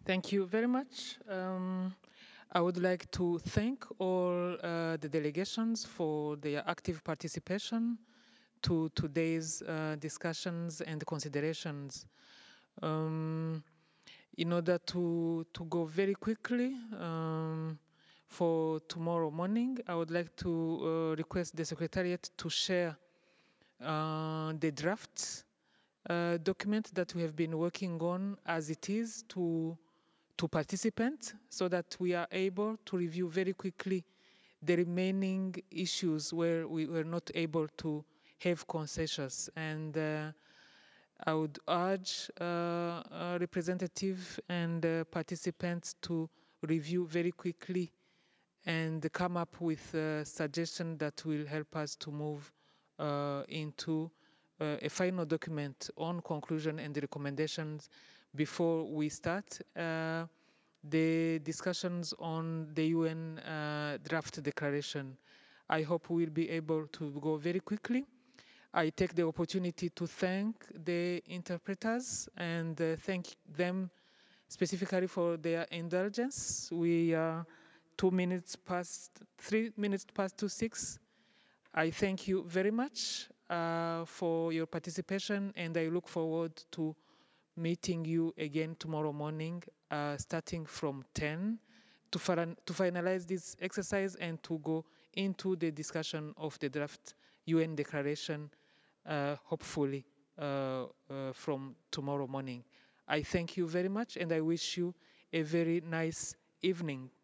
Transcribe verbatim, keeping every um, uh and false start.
Thank you very much. Um, I would like to thank all uh, the delegations for their active participation to today's uh, discussions and considerations. Um, in order to, to go very quickly, um, for tomorrow morning, I would like to uh, request the Secretariat to share uh, the draft uh, document that we have been working on as it is to to participants so that we are able to review very quickly the remaining issues where we were not able to have consensus. And uh, I would urge uh, uh, representative and uh, participants to review very quickly and come up with a suggestion that will help us to move uh, into uh, a final document on conclusion and the recommendations before we start uh, the discussions on the U N uh, draft declaration. I hope we'll be able to go very quickly. I take the opportunity to thank the interpreters and uh, thank them specifically for their indulgence. We are two minutes past, three minutes past two six. I thank you very much uh, for your participation, and I look forward to meeting you again tomorrow morning, uh, starting from ten to, to finalize this exercise and to go into the discussion of the draft U N declaration, uh, hopefully uh, uh, from tomorrow morning. I thank you very much, and I wish you a very nice evening.